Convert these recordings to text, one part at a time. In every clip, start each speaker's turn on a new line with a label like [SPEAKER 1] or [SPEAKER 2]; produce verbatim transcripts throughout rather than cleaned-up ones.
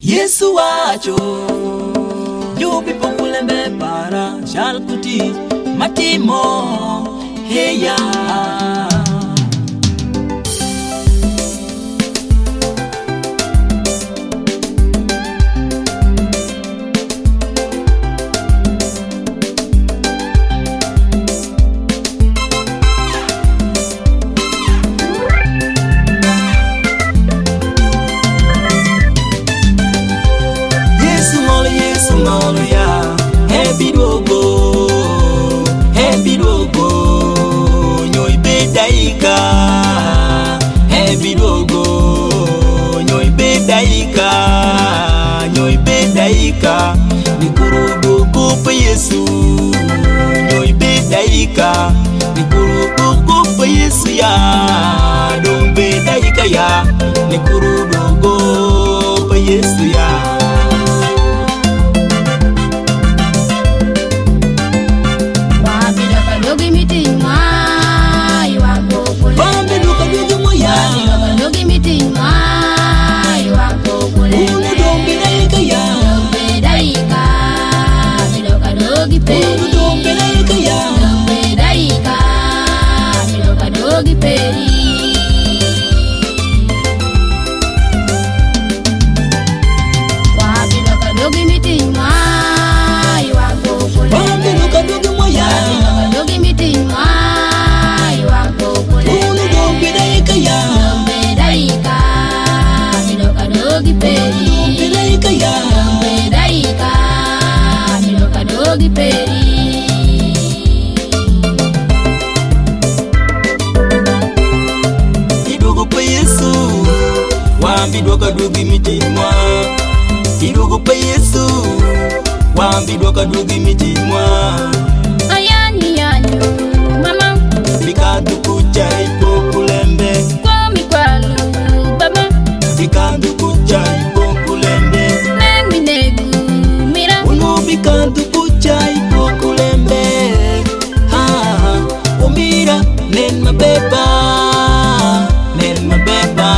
[SPEAKER 1] Yesu wacho Yubi pokulembe para Shalkuti matimo Heya Hallelujah, happy dogo, happy dogo, nyoi bedaika, happy dogo, nyoi bedaika, nyoi bedaika, nikuru dogo pa Yesu, nyoi bedaika, nikuru dogo pa Yesu ya, dong bedaika ya, nikuru dogo pa Yesu ya. Wambidwa kadugi mitimwa Irugu pa Yesu Wambidwa kadugi mitimwa
[SPEAKER 2] Ayani yanyu mama
[SPEAKER 1] Bikantu kucha ipo kulembe
[SPEAKER 2] Kwa mikwalu baba
[SPEAKER 1] Bikantu kucha ipo kulembe
[SPEAKER 2] Nemi negu mira
[SPEAKER 1] Unu bikantu kucha ipo kulembe Ha ha Umira nen mabeba Nen mabeba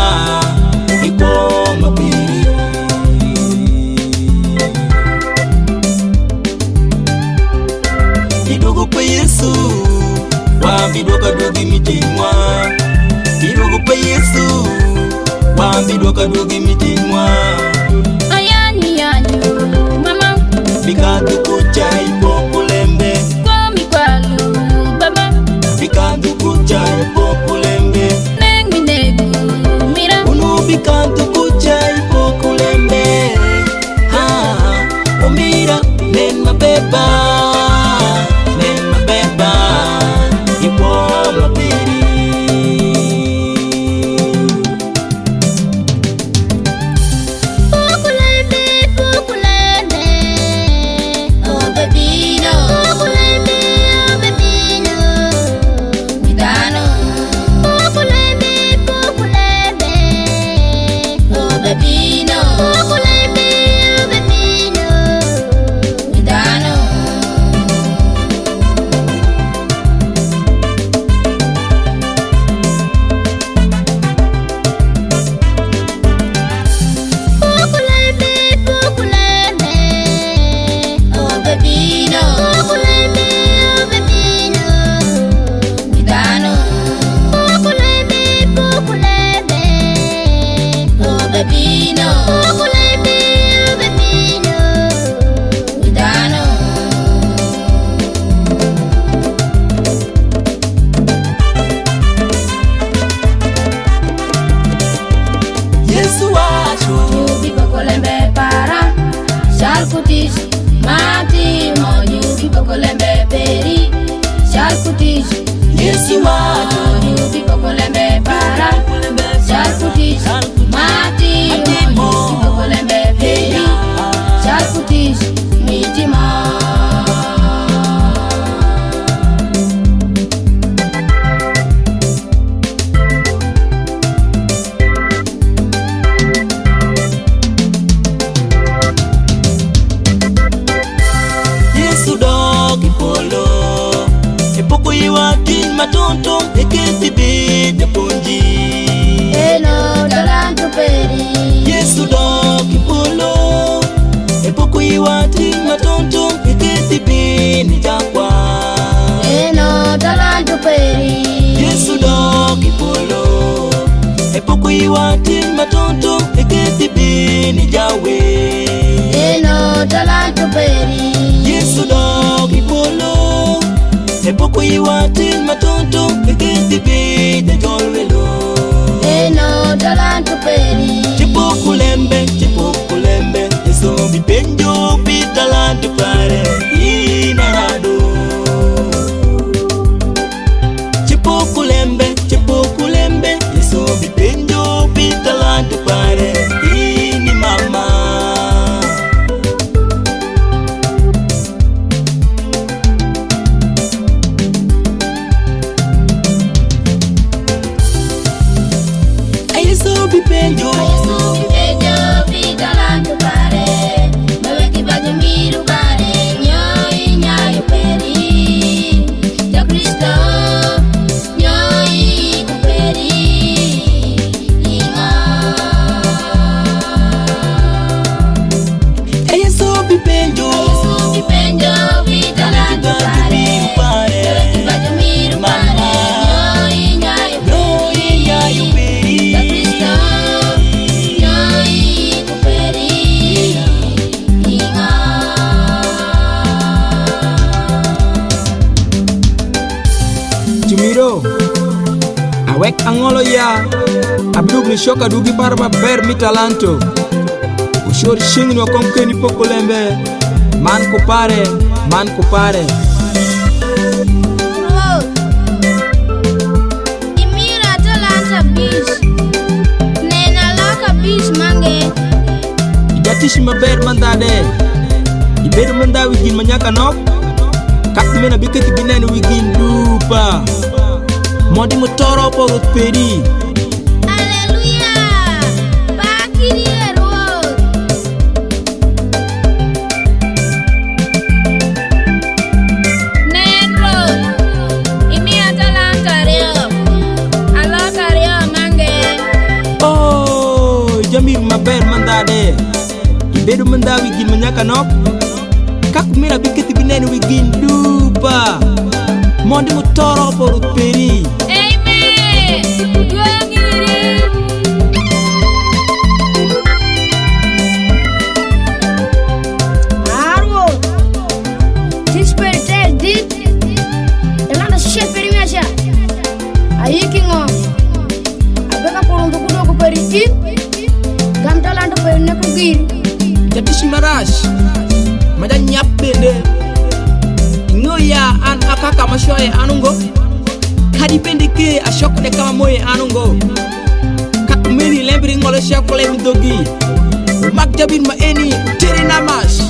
[SPEAKER 1] Irugu pa Yesu Wambidwa kadugi mitimwa Irugu pa Yesu Wambidwa kadugi mitimwa
[SPEAKER 2] Ayani yanyu mama
[SPEAKER 1] Bikantu kucha ipo kulembe
[SPEAKER 2] Kwa mikwalu baba
[SPEAKER 1] Bikantu kucha ipo kulembe
[SPEAKER 2] Nemi negu mira
[SPEAKER 1] Unu bikantu kucha ipo kulembe Ha ha Umira nen mabeba Yesu wacho
[SPEAKER 2] Yubi pokolembe para Shalkutish Mati Yubi pokolembe peri Shalkutish Mitima
[SPEAKER 1] Yesu dogi polo Epoko yewa kin matonto Ekesi bide ponji iwatin matonto eketi bini jawe.
[SPEAKER 2] Eno talento peri
[SPEAKER 1] Yesu dogi polo epoko iwatin matonto eketi bini jolwelo.
[SPEAKER 2] Eno talento peri
[SPEAKER 1] Chipokulembe, chipokulembe Yesu bipenjo bitalante pare inarado. Chipokulembe, chipokulembe Yesu bipenjo bitalante pare ini mama. Yesu bipenjo
[SPEAKER 2] Yesu bipenjo bitalento pare mewe kibajo miru pare nyoi nyayo peri ya Kristo nyoi kuperi inga.
[SPEAKER 1] Yesu bipenjo
[SPEAKER 2] Yesu bipenjo bitalento pare mewe kibajo miru pare nyoi nyayo
[SPEAKER 1] Noi nyayo peri
[SPEAKER 2] ya Kristo nyoi kuperi inga.
[SPEAKER 3] Jumiro awek angolo ya abdug ni shoka dugi parba ber mi talanto ushor shingni wa komkeni pokolembe man ko pare man ko pare
[SPEAKER 2] Rose Imira talanta bis Nena laka bis mange
[SPEAKER 3] ijatishi maber mandade ibedo manda wigin manyaka nok kak mena biketi binene wigin dupa modi motoro po peri.
[SPEAKER 2] Alleluia Bakiri Rose Nen Rose Imira talanta rio Alaka rio mange
[SPEAKER 3] Oh, jamir maber mandade ibedo manda wigin manyaka nok kak mena biketi binene wigin dupa modi motoro po peri.
[SPEAKER 2] Amen Duangiri Arwo Tispertel dit Elana sheperi mesha Ayiki ngo Abeka kurundu kudo ko peri it Gam talanta peri neku giri
[SPEAKER 3] Jatishi marash maja nyapende ngoya an akaka mashoye anungo kadi pende ke ashok de kama moye anungo kak meni lembri ngolo shakole mdogi mag jabin ma eni tere namash